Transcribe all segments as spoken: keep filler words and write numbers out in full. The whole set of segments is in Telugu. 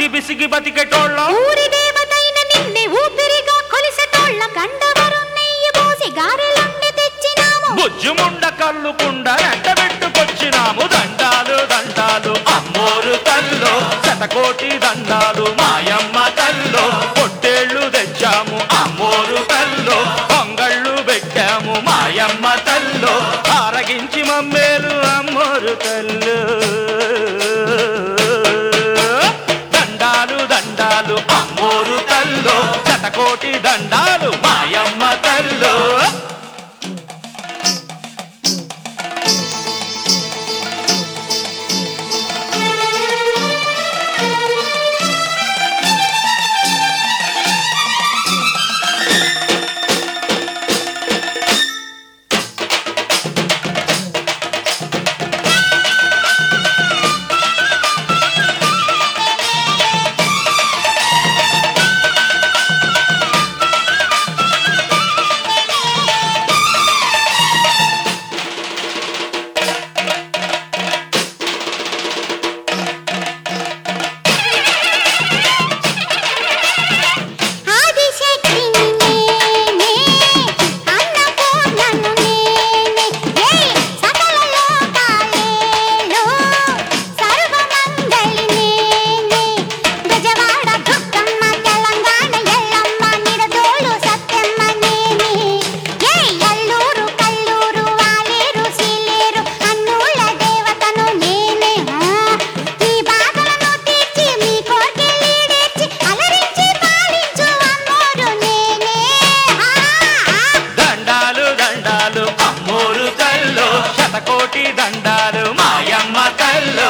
అసిగి బిసిగి బతికెటోళ్ళం ఊరి దేవతైన నిన్నే ఊపిరిగా కొలిసెటోళ్ళం గండవరం నెయ్యి పోసి గారెలుండి తెచ్చినాము బుజ్జుముండ కల్లుకుండ ఎండ పెట్టుకొచ్చినాము దండాలు దండాలు అమ్మోరు తల్లో శతకోటి దండాలు మాయమ్మ తల్లో పొట్టేళ్లు తెచ్చాము అమ్మోరు తల్లో పొంగళ్ళు పెట్టాము మాయమ్మ తల్లో ఆరగించి మమ్మేలు అమ్మోరు తల్లు దండాలు దండాలు అమ్మోరు తల్లో శతకోటి దండాలు మాయమ్మ తల్లో శతకోటి దండాలు మాయమ్మ తల్లో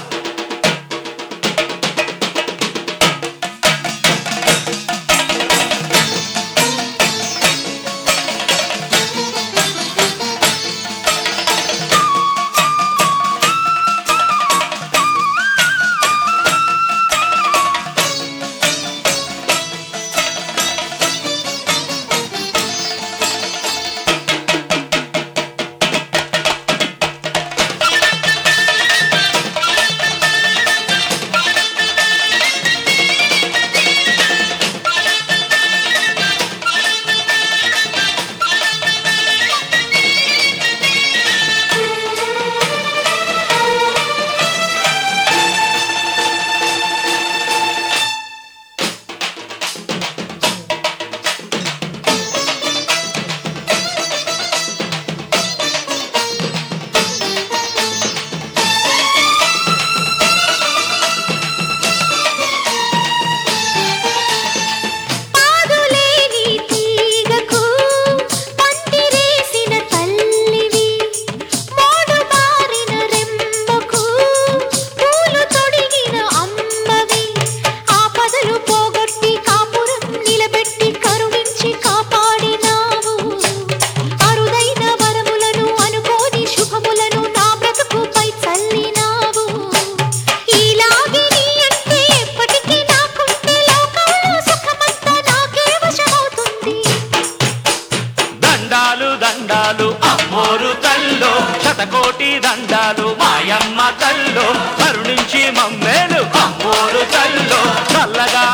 దండాలు అమ్మోరు తల్లో శతకోటి దండాలు మాయమ్మ తల్లో కరుణించి మమ్మేలు అమ్మోరు తల్లో చల్లగా